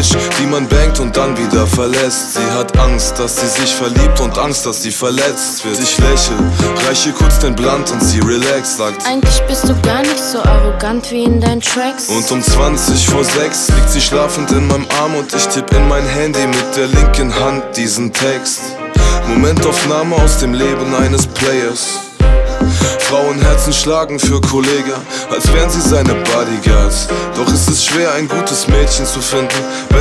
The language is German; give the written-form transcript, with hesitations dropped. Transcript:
Bitch, die man bangt und dann wieder verlässt. Sie hat Angst, dass sie sich verliebt und Angst, dass sie verletzt wird. Ich lächel, reich ihr kurz den Blunt und sie relax, sagt: Eigentlich bist du gar nicht so arrogant wie in deinen Tracks. Und um 20 vor 6 liegt sie schlafend in meinem Arm und ich tipp in mein Handy mit der linken Hand diesen Text. Momentaufnahme aus dem Leben eines Players. Frauenherzen schlagen für Kollege, als wären sie seine Bodyguards. Doch ist es schwer, ein gutes Mädchen zu finden,